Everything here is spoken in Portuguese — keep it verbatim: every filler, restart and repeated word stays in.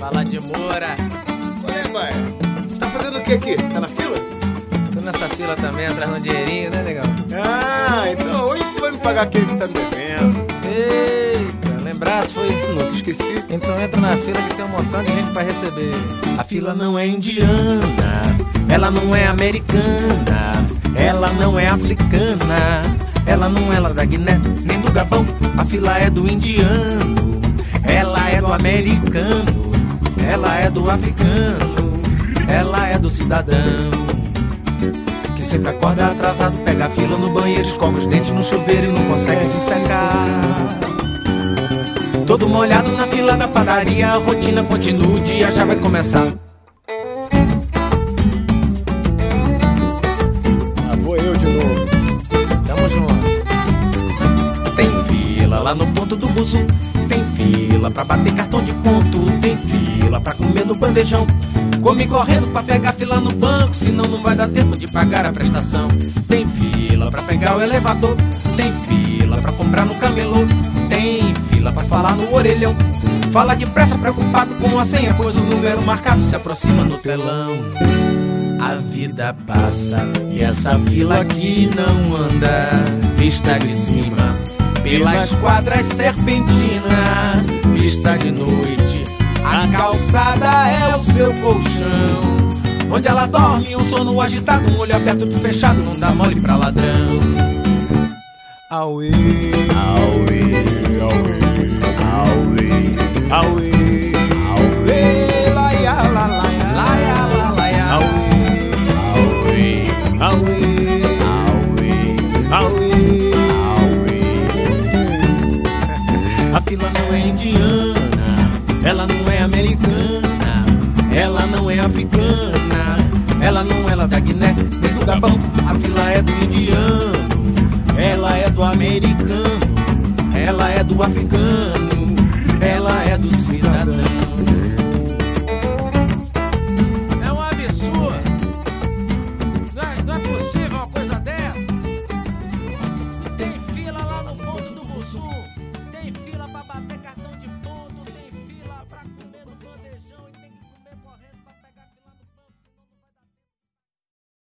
Fala de Moura. Olha, pai, tá fazendo o que aqui? Tá na fila? Tô nessa fila também, atrás no dinheirinho, né, legal? Ah, então hoje tu vai me pagar aquele que tá me devendo. Eita, lembrasse, foi... Nunca esqueci. Então entra na fila que tem um montão de gente pra receber. A fila não é indiana, ela não é americana, ela não é africana, ela não é lá da Guiné, nem do Gabão. A fila é do indiano, ela é do americano, ela é do africano, ela é do cidadão que sempre acorda atrasado, pega a fila no banheiro, escova os dentes no chuveiro e não consegue se secar. Todo molhado na fila da padaria, a rotina continua, o dia já vai começar. Ah, vou eu de novo. Tamo junto. Tem fila lá no ponto do buzu, tem fila pra bater cartão de ponto, tem fila pra comer no bandejão. Come correndo pra pegar fila no banco, senão não vai dar tempo de pagar a prestação. Tem fila pra pegar o elevador, tem fila pra comprar no camelô, tem fila pra falar no orelhão. Fala depressa, preocupado com a senha, pois o número marcado se aproxima no telão. A vida passa e essa fila aqui não anda, vista de cima pelas quadras serpentina, vista de noite, a calçada é o seu colchão, onde ela dorme, um sono agitado, um olho aberto, outro fechado, não dá mole pra ladrão. Auê, auê, auê, auê, auê, auê, laia, la, laia, laia, la, laia, auê, auê, auê, auê, auê, auê. A fila não é indiana, ela não é americana, ela não é africana, ela não é lá da Guiné, nem do Gabão. A fila é do indiano, ela é do americano, ela é do africano,